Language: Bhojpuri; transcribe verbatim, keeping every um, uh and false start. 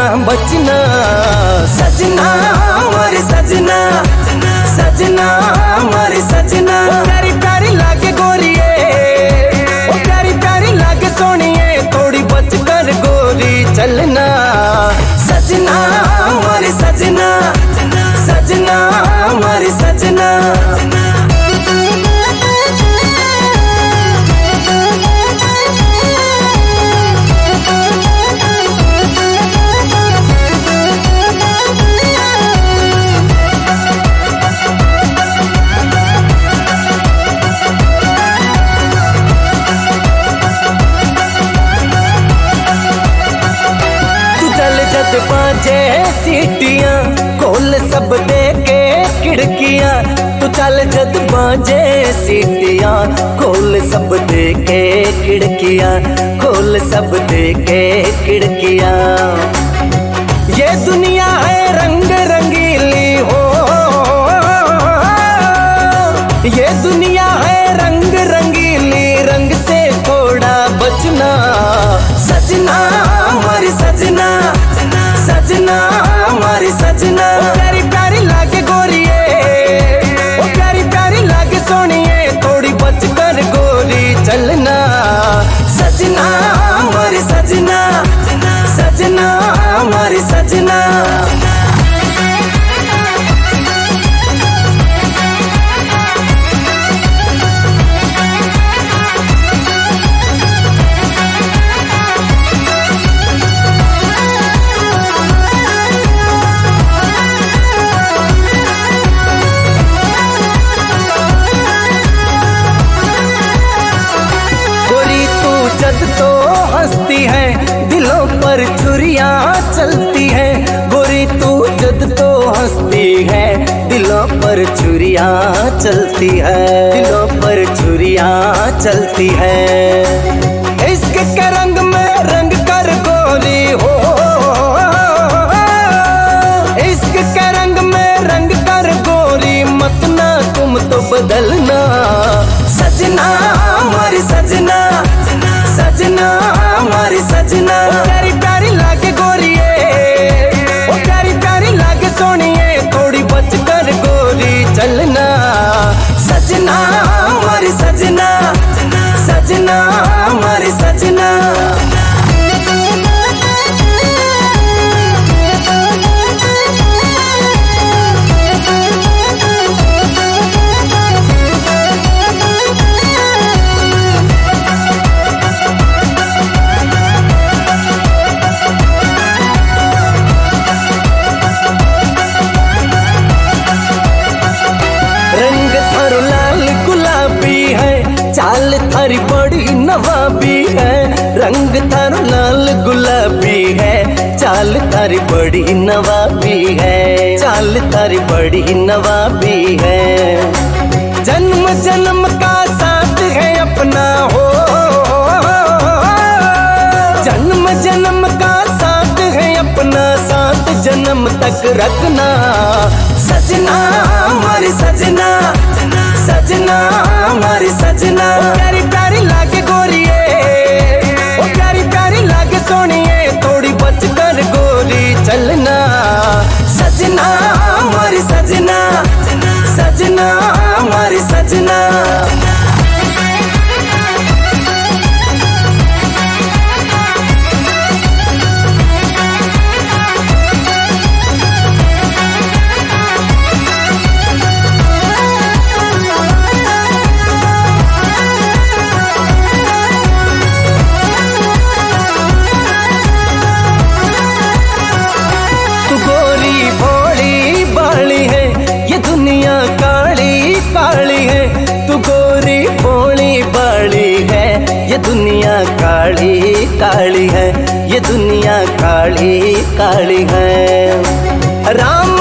बचना। सजना हमारे सजना, सजना हमारे सजना। ओ प्यारी प्यारी लागे गोरिए, ओ प्यारी प्यारी लागे सोनिए, थोड़ी बच कर गोरी चलना। सजना हमारे सजना, सजना हमारे सजना। बाजे सीटियां खोल सब दे के खिड़कियां, तू चल जद बाजे सीटियां खोल सब दे के खिड़कियां, खोल सब दे के खिड़कियां। ये दुनिया है रंग रंगीली हो, ये दुनिया है रंग रंगीली, रंग से थोड़ा बचना। सजना हमारी सजना, सजना हमारी सजना। ओ प्यारी प्यारी लागे गोरिए, ओ प्यारी प्यारी लागे सोनिए, थोड़ी बच कर गोरी चलना। सजना हमारी सजना, सजना हमारी सजना। जद तो हंसती है दिलों पर छुरियां चलती है, गोरी तू जद तो हंसती है दिलों पर छुरियां चलती है, दिलों पर छुरियां चलती है। इश्क के रंग में रंग कर गोरी हो, इश्क के रंग में रंग कर गोरी, मत ना तुम तो बदलना। सजना हमारी सजना, सजना हमारी सजना। ओ प्यारी प्यारी लागे गोरिए, ओ प्यारी प्यारी लागे सोनिए, थोड़ी बच कर गोरी चलना। सजना हमारी सजना, सजना हमारी सजना। चाल थारी बड़ी नवाबी है, रंग थारो लाल गुलाबी है, चाल थारी बड़ी नवाबी है, चाल थारी बड़ी नवाबी है। जन्म जन्म का साथ है अपना हो, जन्म जन्म का साथ है अपना, साथ जन्म तक रखना। सजना हमारी सजना, सजना हमारी सजना। ओ प्यारी प्यारी लागे गोरिए, ओ प्यारी प्यारी लागे सोनिए, थोड़ी बच कर गोरी चलना। सजना हमारी सजना, सजना हमारी सजना। दुनिया काली काली है, ये दुनिया काली काली है। राम